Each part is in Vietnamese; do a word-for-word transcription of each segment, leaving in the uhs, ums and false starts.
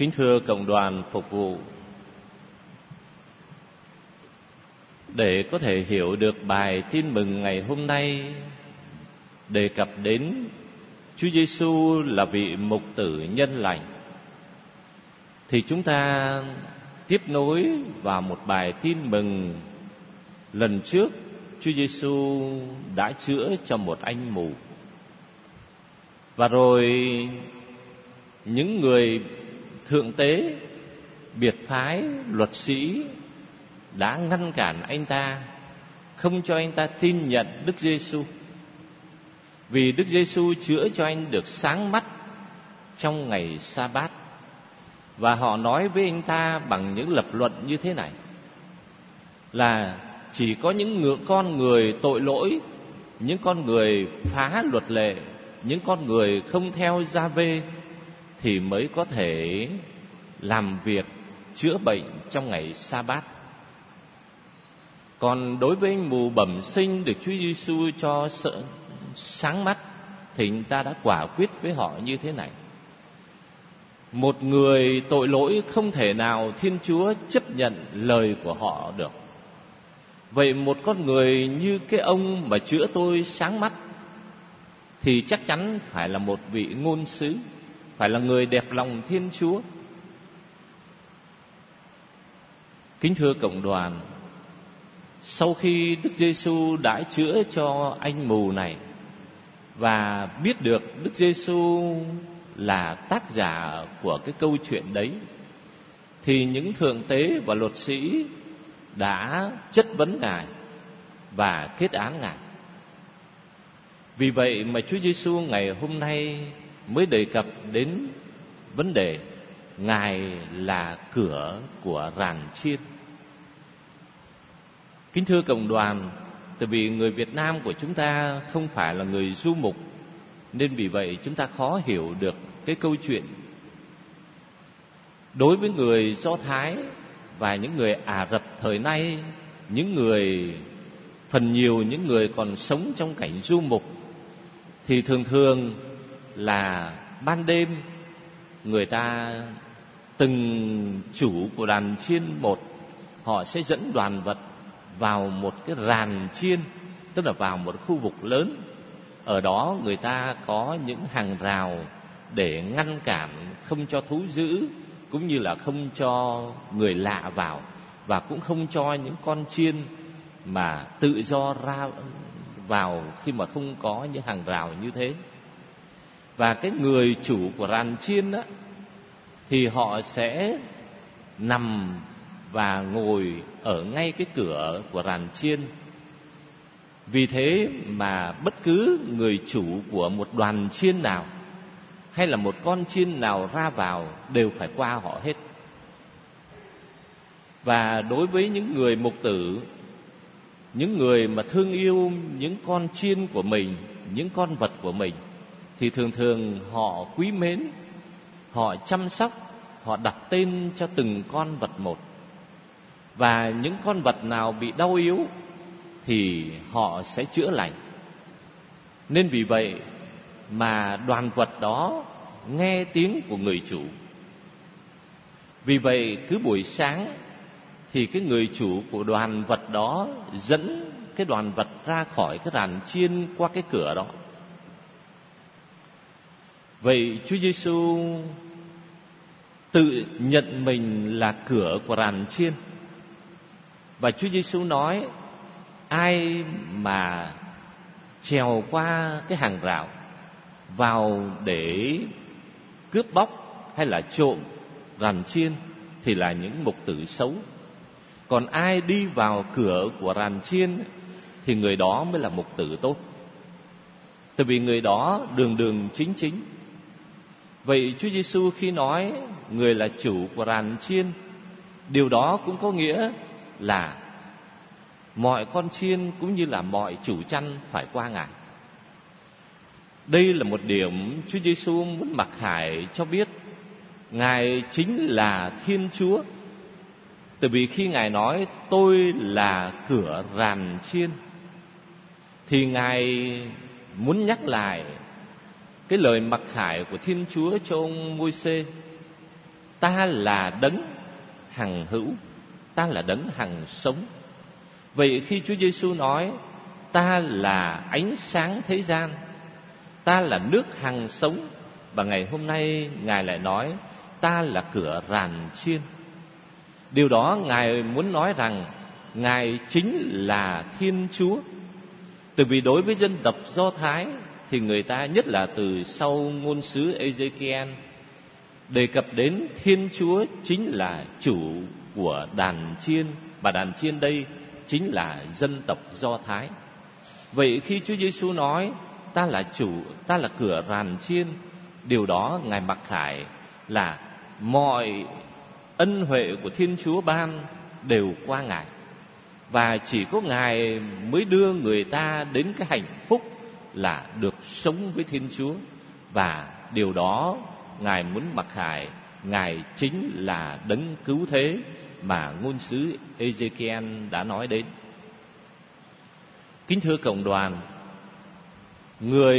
Kính thưa cộng đoàn phục vụ, để có thể hiểu được bài tin mừng ngày hôm nay đề cập đến Chúa Giêsu là vị mục tử nhân lành, thì chúng ta tiếp nối vào một bài tin mừng lần trước Chúa Giêsu đã chữa cho một anh mù. Và rồi những người thượng tế, biệt phái, luật sĩ đã ngăn cản anh ta, không cho anh ta tin nhận Đức Giêsu, vì Đức Giêsu chữa cho anh được sáng mắt trong ngày Sa-bát. Và họ nói với anh ta bằng những lập luận như thế này: là chỉ có những ngựa con người tội lỗi, những con người phá luật lệ, những con người không theo gia-vê thì mới có thể làm việc chữa bệnh trong ngày Sa-bát. Còn đối với anh mù bẩm sinh được Chúa Giêsu cho sợ sáng mắt thì anh ta đã quả quyết với họ như thế này: một người tội lỗi không thể nào Thiên Chúa chấp nhận lời của họ được. Vậy một con người như cái ông mà chữa tôi sáng mắt thì chắc chắn phải là một vị ngôn sứ, phải là người đẹp lòng Thiên Chúa. Kính thưa cộng đoàn, sau khi Đức Giêsu đã chữa cho anh mù này và biết được Đức Giêsu là tác giả của cái câu chuyện đấy, thì những thượng tế và luật sĩ đã chất vấn Ngài và kết án Ngài. Vì vậy mà Chúa Giêsu ngày hôm nay mới đề cập đến vấn đề Ngài là cửa của ràn chiên. Kính thưa cộng đoàn, tại vì người Việt Nam của chúng ta không phải là người du mục, nên vì vậy chúng ta khó hiểu được cái câu chuyện. Đối với người Do Thái và những người Ả Rập thời nay, những người phần nhiều những người còn sống trong cảnh du mục, thì thường thường là ban đêm người ta, từng chủ của đàn chiên một, họ sẽ dẫn đoàn vật vào một cái ràn chiên, tức là vào một khu vực lớn. Ở đó người ta có những hàng rào để ngăn cản không cho thú dữ, cũng như là không cho người lạ vào, và cũng không cho những con chiên mà tự do ra vào khi mà không có những hàng rào như thế. Và cái người chủ của ràn chiên á, thì họ sẽ nằm và ngồi ở ngay cái cửa của ràn chiên. Vì thế mà bất cứ người chủ của một đoàn chiên nào hay là một con chiên nào ra vào đều phải qua họ hết. Và đối với những người mục tử, những người mà thương yêu những con chiên của mình, những con vật của mình, thì thường thường họ quý mến, họ chăm sóc, họ đặt tên cho từng con vật một. Và những con vật nào bị đau yếu thì họ sẽ chữa lành. Nên vì vậy mà đoàn vật đó nghe tiếng của người chủ. Vì vậy cứ buổi sáng thì cái người chủ của đoàn vật đó dẫn cái đoàn vật ra khỏi cái ràn chiên qua cái cửa đó. Vậy Chúa Giêsu tự nhận mình là cửa của ràn chiên. Và Chúa Giêsu nói: ai mà trèo qua cái hàng rào vào để cướp bóc hay là trộm ràn chiên thì là những mục tử xấu. Còn ai đi vào cửa của ràn chiên thì người đó mới là mục tử tốt, tại vì người đó đường đường chính chính. Vậy Chúa Giêsu khi nói người là chủ của ràn chiên, điều đó cũng có nghĩa là mọi con chiên cũng như là mọi chủ chăn phải qua Ngài. Đây là một điểm Chúa Giêsu muốn mặc khải cho biết Ngài chính là Thiên Chúa. Tại vì khi Ngài nói tôi là cửa ràn chiên, thì Ngài muốn nhắc lại cái lời mặc khải của Thiên Chúa cho ông Môi-se. ta là đấng hằng hữu, ta là đấng hằng sống. Vậy khi Chúa Giêsu nói ta là ánh sáng thế gian, ta là nước hằng sống, và ngày hôm nay Ngài lại nói ta là cửa ràn chiên, điều đó Ngài muốn nói rằng Ngài chính là Thiên Chúa. Từ vì đối với dân tộc Do Thái thì người ta, nhất là từ sau ngôn sứ Ê-giê-ki-el, đề cập đến Thiên Chúa chính là chủ của đàn chiên, và đàn chiên đây chính là dân tộc Do Thái. Vậy khi Chúa Giêsu nói ta là chủ, ta là cửa ràn chiên, điều đó Ngài mặc khải là mọi ân huệ của Thiên Chúa ban đều qua Ngài, và chỉ có Ngài mới đưa người ta đến cái hạnh phúc là được sống với Thiên Chúa. Và điều đó Ngài muốn mặc khải, Ngài chính là đấng cứu thế mà ngôn sứ Ê-giê-ki-el đã nói đến. Kính thưa cộng đoàn, người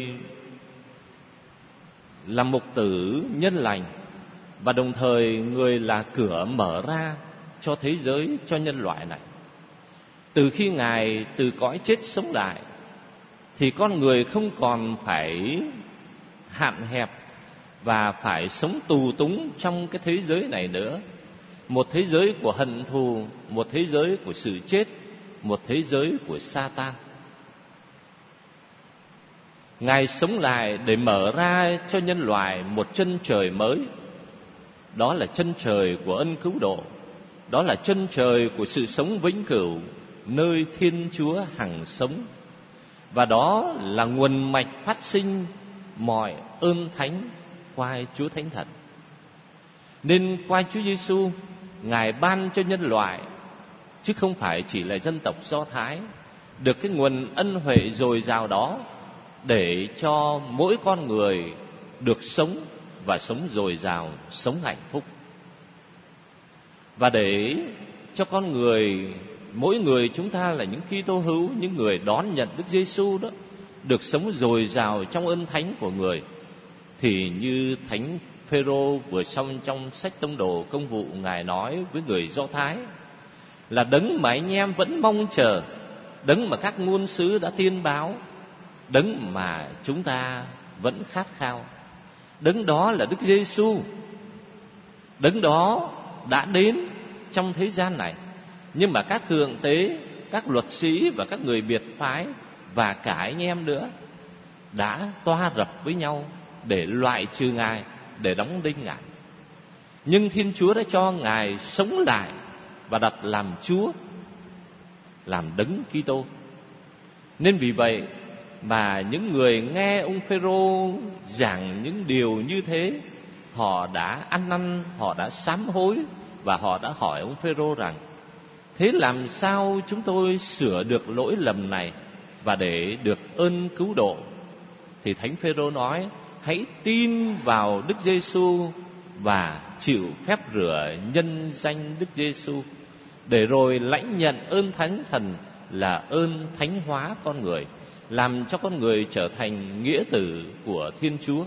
là mục tử nhân lành, và đồng thời người là cửa mở ra cho thế giới, cho nhân loại này. Từ khi Ngài từ cõi chết sống lại thì con người không còn phải hạn hẹp và phải sống tù túng trong cái thế giới này nữa. Một thế giới của hận thù, một thế giới của sự chết, một thế giới của Sa-tan. Ngài sống lại để mở ra cho nhân loại một chân trời mới. Đó là chân trời của ân cứu độ, đó là chân trời của sự sống vĩnh cửu, nơi Thiên Chúa hằng sống. Và đó là nguồn mạch phát sinh mọi ơn thánh qua Chúa Thánh Thần. Nên qua Chúa Giêsu, Ngài ban cho nhân loại, chứ không phải chỉ là dân tộc Do Thái, được cái nguồn ân huệ dồi dào đó, để cho mỗi con người được sống và sống dồi dào, sống hạnh phúc. Và để cho con người, mỗi người chúng ta là những Kitô hữu, những người đón nhận Đức Giêsu đó, được sống dồi dào trong ơn thánh của người, thì như Thánh Phêrô vừa xong trong sách Tông Đồ Công vụ, Ngài nói với người Do Thái là đấng mà anh em vẫn mong chờ, đấng mà các ngôn sứ đã tiên báo, đấng mà chúng ta vẫn khát khao. Đấng đó là Đức Giêsu. Đấng đó đã đến trong thế gian này, nhưng mà các thượng tế, các luật sĩ và các người biệt phái và cả anh em nữa đã toa rập với nhau để loại trừ Ngài, để đóng đinh Ngài. Nhưng Thiên Chúa đã cho Ngài sống lại và đặt làm Chúa, làm đấng Kitô. Nên vì vậy mà những người nghe ông Phêrô giảng những điều như thế, họ đã ăn năn, họ đã sám hối, và họ đã hỏi ông Phêrô rằng: thế làm sao chúng tôi sửa được lỗi lầm này và để được ơn cứu độ? Thì Thánh Phêrô nói: hãy tin vào Đức Giêsu và chịu phép rửa nhân danh Đức Giêsu, để rồi lãnh nhận ơn Thánh Thần là ơn thánh hóa con người, làm cho con người trở thành nghĩa tử của Thiên Chúa.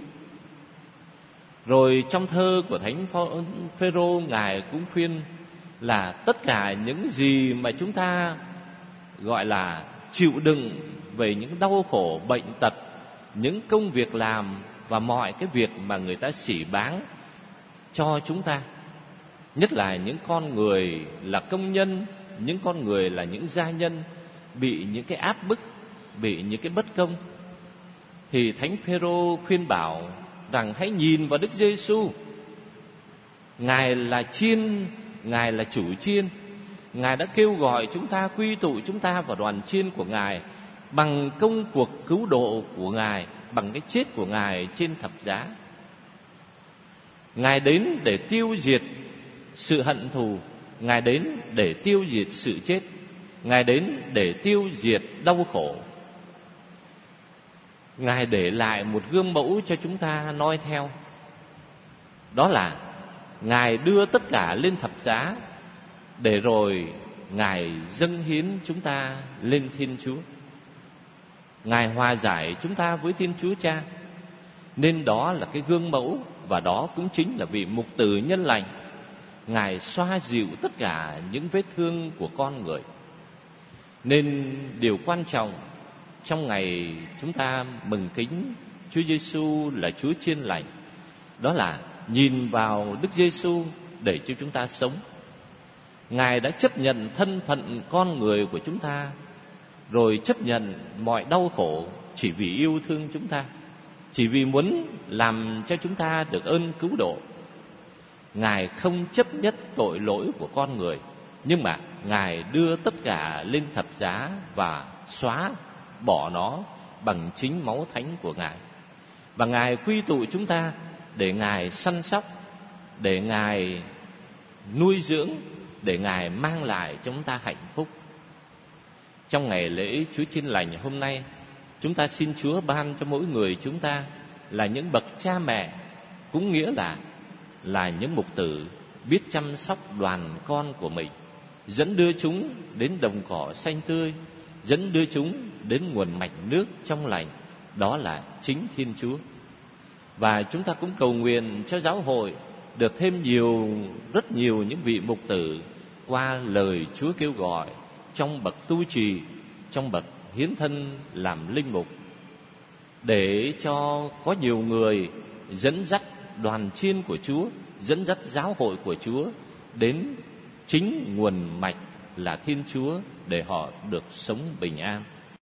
Rồi trong thơ của Thánh Phêrô, Ngài cũng khuyên là tất cả những gì mà chúng ta gọi là chịu đựng về những đau khổ, bệnh tật, những công việc làm và mọi cái việc mà người ta sỉ báng cho chúng ta, nhất là những con người là công nhân, những con người là những gia nhân bị những cái áp bức, bị những cái bất công, thì Thánh Phêrô khuyên bảo rằng hãy nhìn vào Đức Giêsu. Ngài là chiên, Ngài là chủ chiên. Ngài đã kêu gọi chúng ta, quy tụ chúng ta vào đoàn chiên của Ngài bằng công cuộc cứu độ của Ngài, bằng cái chết của Ngài trên thập giá. Ngài đến để tiêu diệt sự hận thù, Ngài đến để tiêu diệt sự chết, Ngài đến để tiêu diệt đau khổ. Ngài để lại một gương mẫu cho chúng ta noi theo. Đó là Ngài đưa tất cả lên thập giá, để rồi Ngài dâng hiến chúng ta lên Thiên Chúa. Ngài hòa giải chúng ta với Thiên Chúa Cha. Nên đó là cái gương mẫu và đó cũng chính là vị mục tử nhân lành. Ngài xoa dịu tất cả những vết thương của con người. Nên điều quan trọng trong ngày chúng ta mừng kính Chúa Giêsu là Chúa Chiên Lành, đó là nhìn vào Đức Giêsu để cho chúng ta sống. Ngài đã chấp nhận thân phận con người của chúng ta, rồi chấp nhận mọi đau khổ chỉ vì yêu thương chúng ta, chỉ vì muốn làm cho chúng ta được ơn cứu độ. Ngài không chấp nhất tội lỗi của con người, nhưng mà Ngài đưa tất cả lên thập giá và xóa bỏ nó bằng chính máu thánh của Ngài. Và Ngài quy tụ chúng ta để Ngài săn sóc, để Ngài nuôi dưỡng, để Ngài mang lại cho chúng ta hạnh phúc. Trong ngày lễ Chúa Chiên Lành hôm nay, chúng ta xin Chúa ban cho mỗi người chúng ta là những bậc cha mẹ, cũng nghĩa là là những mục tử biết chăm sóc đoàn con của mình, dẫn đưa chúng đến đồng cỏ xanh tươi, dẫn đưa chúng đến nguồn mạch nước trong lành, đó là chính Thiên Chúa. Và chúng ta cũng cầu nguyện cho giáo hội được thêm nhiều, rất nhiều những vị mục tử qua lời Chúa kêu gọi trong bậc tu trì, trong bậc hiến thân làm linh mục, để cho có nhiều người dẫn dắt đoàn chiên của Chúa, dẫn dắt giáo hội của Chúa đến chính nguồn mạch là Thiên Chúa, để họ được sống bình an.